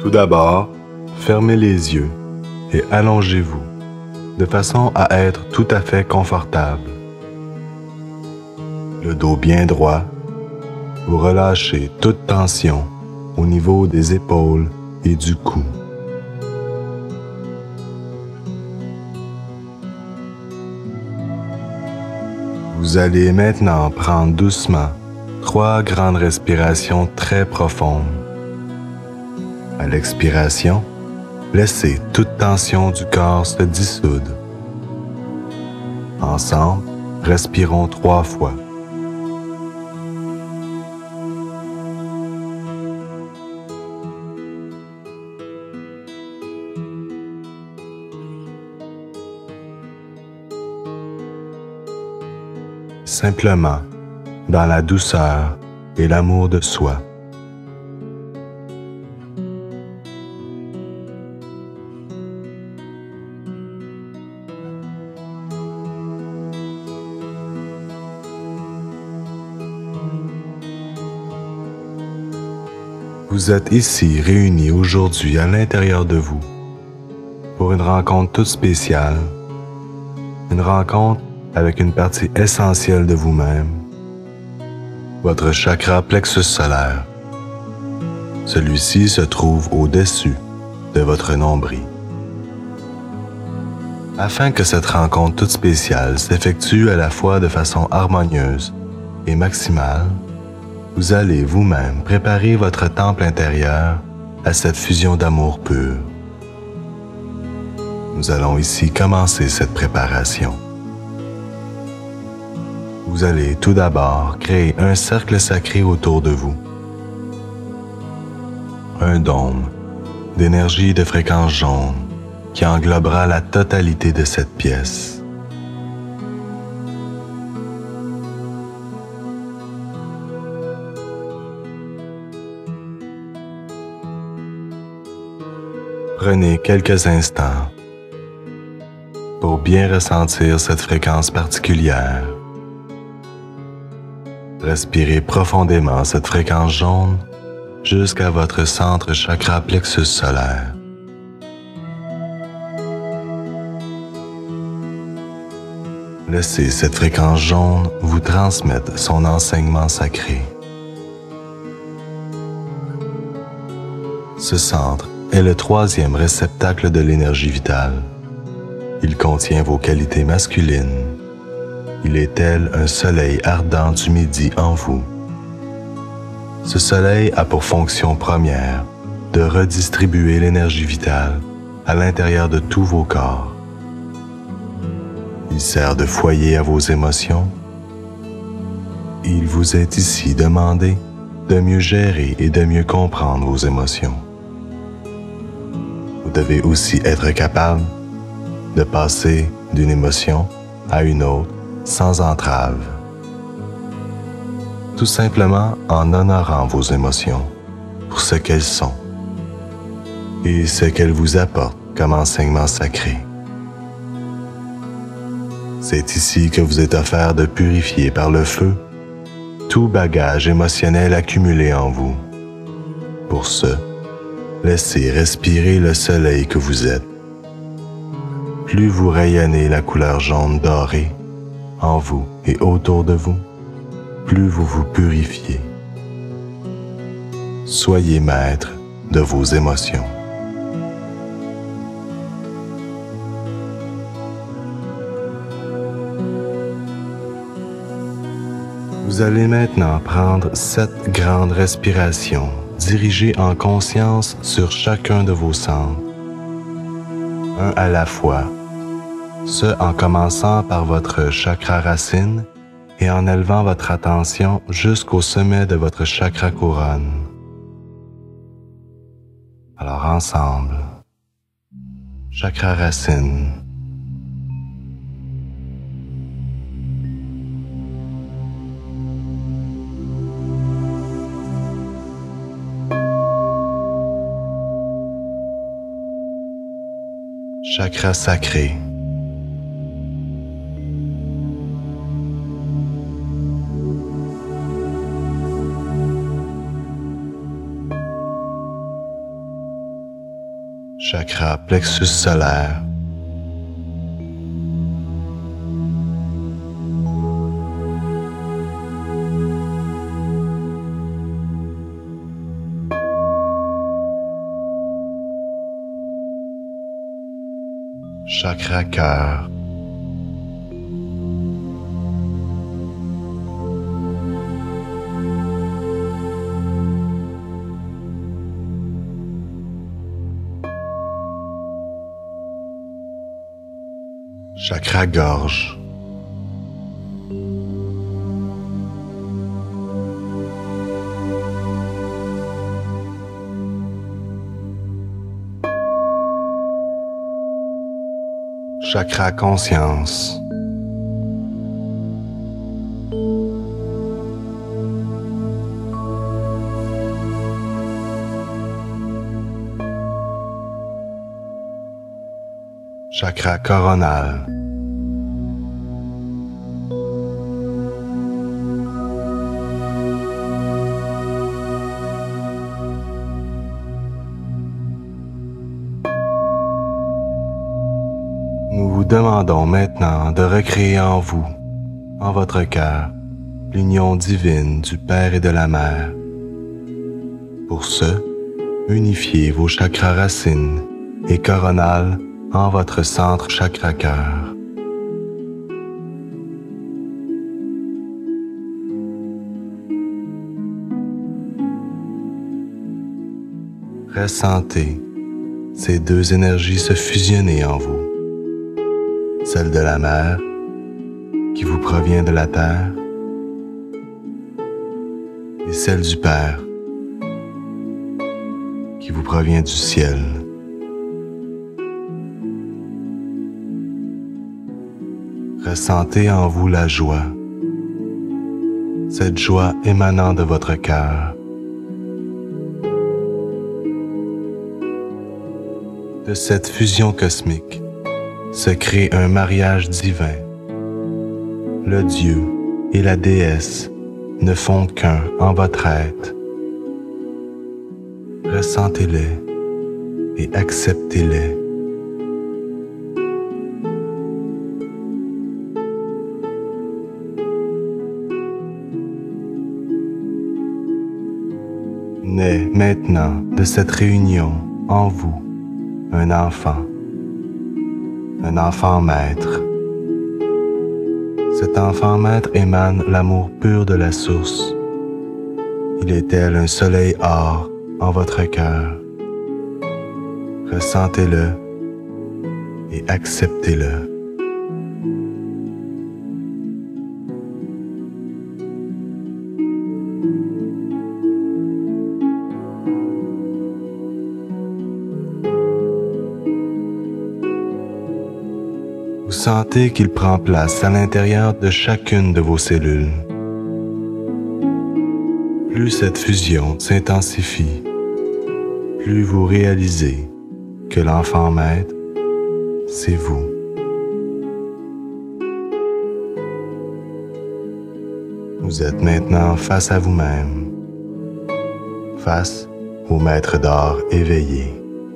Tout d'abord, fermez les yeux et allongez-vous de façon à être tout à fait confortable. Le dos bien droit, vous relâchez toute tension au niveau des épaules et du cou. Vous allez maintenant prendre doucement 3 grandes respirations très profondes. À l'expiration, laissez toute tension du corps se dissoudre. Ensemble, respirons 3 fois. Simplement, dans la douceur et l'amour de soi. Vous êtes ici réunis aujourd'hui à l'intérieur de vous pour une rencontre toute spéciale, une rencontre avec une partie essentielle de vous-même, votre chakra plexus solaire. Celui-ci se trouve au-dessus de votre nombril. Afin que cette rencontre toute spéciale s'effectue à la fois de façon harmonieuse et maximale, vous allez vous-même préparer votre temple intérieur à cette fusion d'amour pur. Nous allons ici commencer cette préparation. Vous allez tout d'abord créer un cercle sacré autour de vous. Un dôme d'énergie de fréquence jaune qui englobera la totalité de cette pièce. Prenez quelques instants pour bien ressentir cette fréquence particulière. Respirez profondément cette fréquence jaune jusqu'à votre centre chakra plexus solaire. Laissez cette fréquence jaune vous transmettre son enseignement sacré. Ce centre est le 3e réceptacle de l'énergie vitale. Il contient vos qualités masculines. Il est tel un soleil ardent du midi en vous. Ce soleil a pour fonction première de redistribuer l'énergie vitale à l'intérieur de tous vos corps. Il sert de foyer à vos émotions. Il vous est ici demandé de mieux gérer et de mieux comprendre vos émotions. Vous devez aussi être capable de passer d'une émotion à une autre sans entrave. Tout simplement en honorant vos émotions pour ce qu'elles sont et ce qu'elles vous apportent comme enseignement sacré. C'est ici que vous êtes offert de purifier par le feu tout bagage émotionnel accumulé en vous. Pour ce, laissez respirer le soleil que vous êtes. Plus vous rayonnez la couleur jaune dorée en vous et autour de vous, plus vous vous purifiez. Soyez maître de vos émotions. Vous allez maintenant prendre 7 grandes respirations dirigées en conscience sur chacun de vos centres, un à la fois, ce en commençant par votre chakra racine et en élevant votre attention jusqu'au sommet de votre chakra couronne. Alors ensemble, chakra racine, chakra sacré, chakra plexus solaire. Chakra cœur. Chakra gorge. Chakra conscience. Chakra coronal. Nous vous demandons maintenant de recréer en vous, en votre cœur, l'union divine du Père et de la Mère. Pour ce, unifiez vos chakras racines et coronales en votre centre chakra-cœur. Ressentez ces deux énergies se fusionner en vous. Celle de la mer, qui vous provient de la terre, et celle du Père, qui vous provient du ciel. Ressentez en vous la joie, cette joie émanant de votre cœur. De cette fusion cosmique se crée un mariage divin. Le Dieu et la déesse ne font qu'un en votre être. Ressentez-les et acceptez-les. Naît maintenant de cette réunion en vous un enfant maître. Cet enfant maître émane l'amour pur de la source. Il est tel un soleil or en votre cœur. Ressentez-le et acceptez-le. Vous sentez qu'il prend place à l'intérieur de chacune de vos cellules. Plus cette fusion s'intensifie, plus vous réalisez que l'enfant maître, c'est vous. Vous êtes maintenant face à vous-même, face au maître d'or éveillé.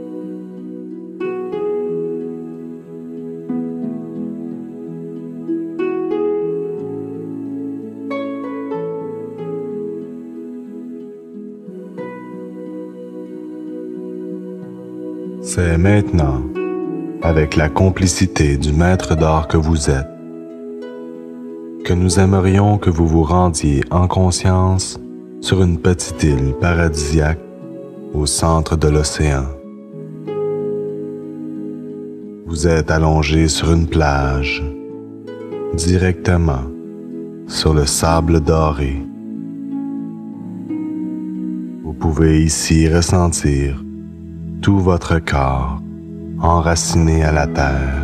C'est maintenant, avec la complicité du maître d'or que vous êtes, que nous aimerions que vous vous rendiez en conscience sur une petite île paradisiaque au centre de l'océan. Vous êtes allongé sur une plage, directement sur le sable doré. Vous pouvez ici ressentir tout votre corps enraciné à la terre.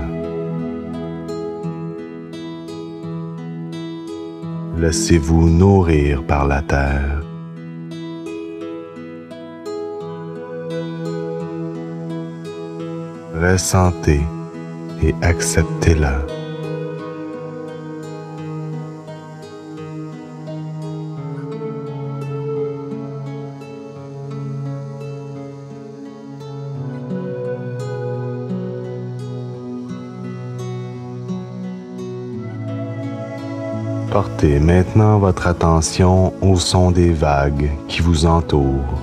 Laissez-vous nourrir par la terre. Ressentez et acceptez-la. Portez maintenant votre attention au son des vagues qui vous entourent.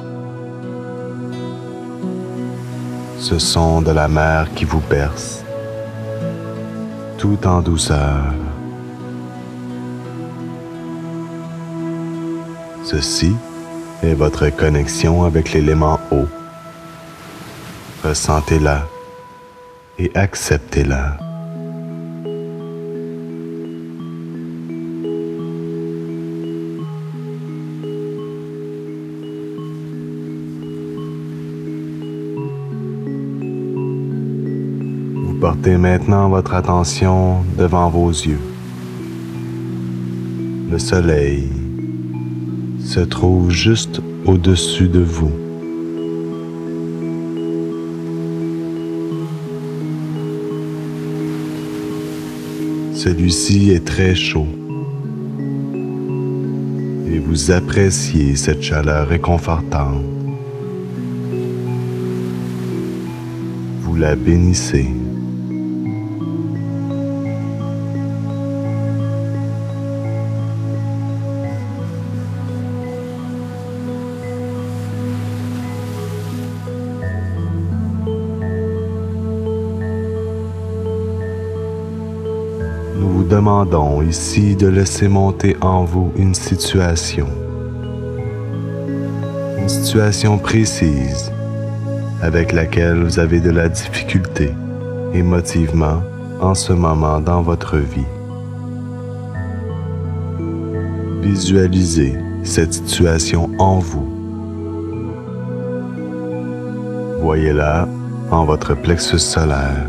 Ce son de la mer qui vous berce, tout en douceur. Ceci est votre connexion avec l'élément eau. Ressentez-la et acceptez-la. Vous portez maintenant votre attention devant vos yeux. Le soleil se trouve juste au-dessus de vous. Celui-ci est très chaud et vous appréciez cette chaleur réconfortante. Vous la bénissez. Nous vous demandons ici de laisser monter en vous une situation précise avec laquelle vous avez de la difficulté émotivement en ce moment dans votre vie. Visualisez cette situation en vous. Voyez-la en votre plexus solaire.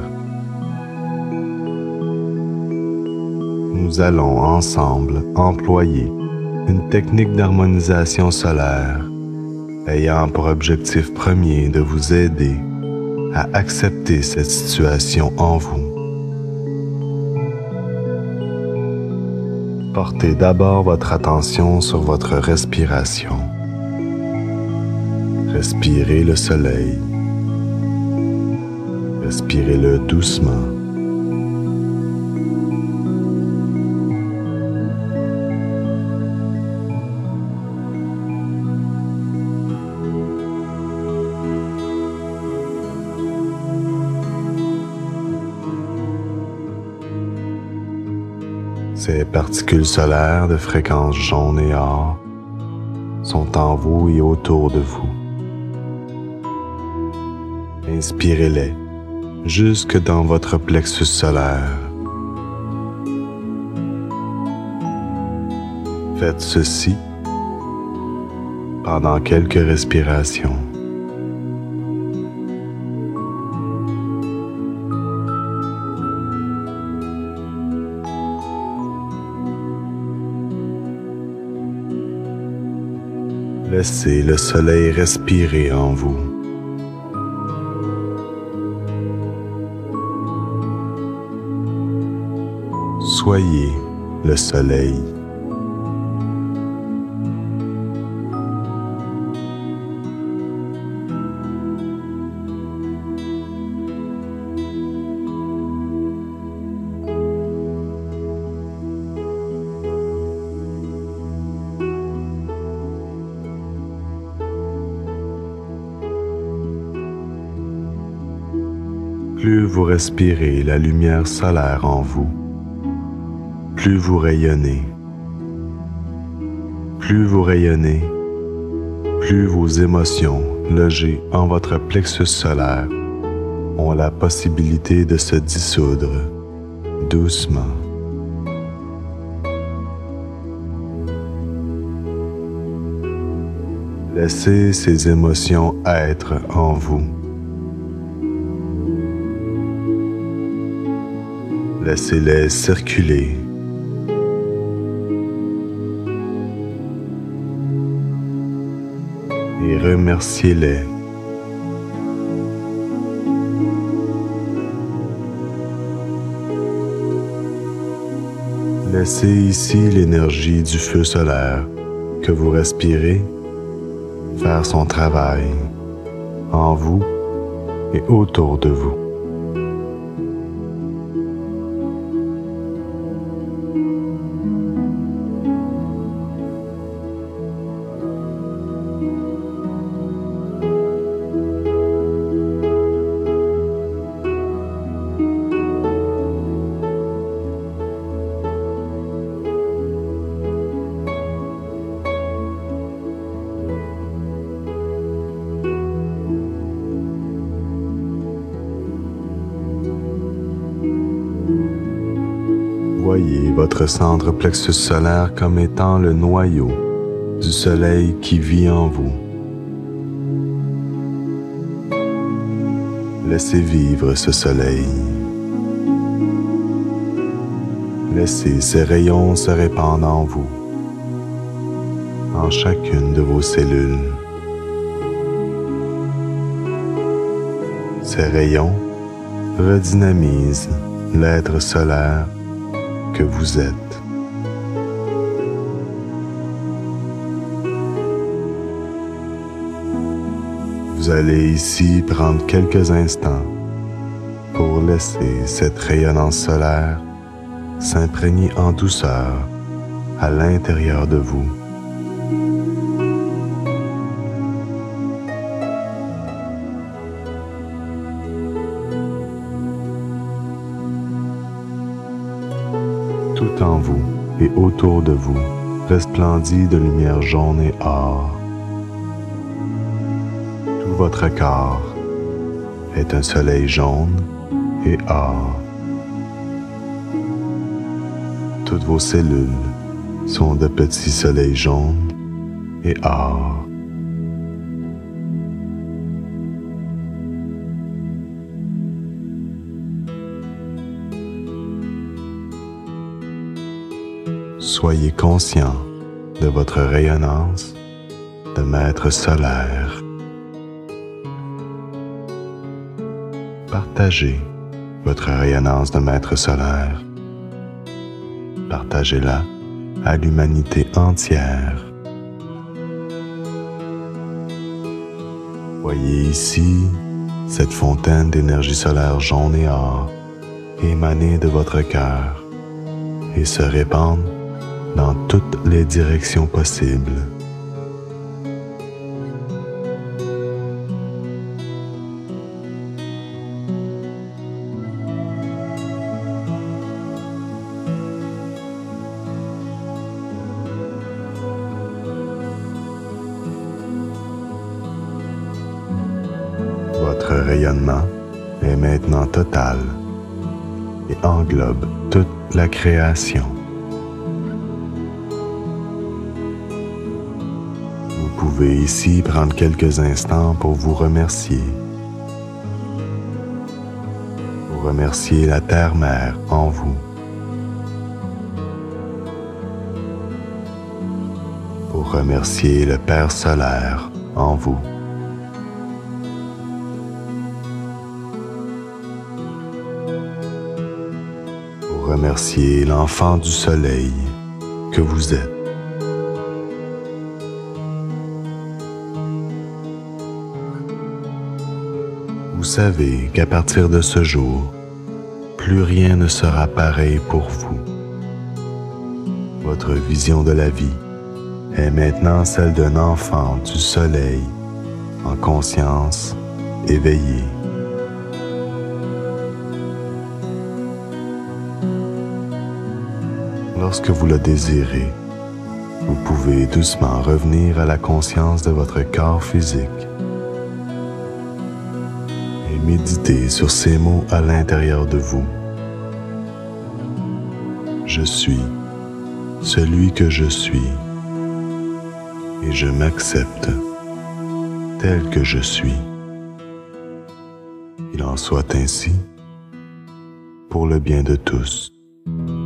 Nous allons ensemble employer une technique d'harmonisation solaire ayant pour objectif premier de vous aider à accepter cette situation en vous. Portez d'abord votre attention sur votre respiration. Respirez le soleil. Respirez-le doucement. Ces particules solaires de fréquence jaune et or sont en vous et autour de vous. Inspirez-les jusque dans votre plexus solaire. Faites ceci pendant quelques respirations. Laissez le soleil respirer en vous. Soyez le soleil. Plus vous respirez la lumière solaire en vous, plus vous rayonnez. Plus vous rayonnez, plus vos émotions logées en votre plexus solaire ont la possibilité de se dissoudre doucement. Laissez ces émotions être en vous. Laissez-les circuler. Et remerciez-les. Laissez ici l'énergie du feu solaire que vous respirez faire son travail en vous et autour de vous. Voyez votre centre plexus solaire comme étant le noyau du soleil qui vit en vous. Laissez vivre ce soleil. Laissez ces rayons se répandre en vous, en chacune de vos cellules. Ces rayons redynamisent l'être solaire que vous êtes. Vous allez ici prendre quelques instants pour laisser cette rayonnance solaire s'imprégner en douceur à l'intérieur de vous. Tout en vous et autour de vous resplendit de lumière jaune et or. Tout votre corps est un soleil jaune et or. Toutes vos cellules sont de petits soleils jaunes et or. Soyez conscient de votre rayonnance de maître solaire. Partagez votre rayonnance de maître solaire. Partagez-la à l'humanité entière. Voyez ici cette fontaine d'énergie solaire jaune et or émaner de votre cœur et se répandre dans toutes les directions possibles. Votre rayonnement est maintenant total et englobe toute la création. Vous pouvez ici prendre quelques instants pour vous remercier. Pour remercier la Terre-Mère en vous. Pour remercier le Père solaire en vous. Pour remercier l'enfant du soleil que vous êtes. Vous savez qu'à partir de ce jour, plus rien ne sera pareil pour vous. Votre vision de la vie est maintenant celle d'un enfant du soleil en conscience éveillée. Lorsque vous le désirez, vous pouvez doucement revenir à la conscience de votre corps physique. Méditez sur ces mots à l'intérieur de vous. Je suis celui que je suis et je m'accepte tel que je suis. Il en soit ainsi pour le bien de tous.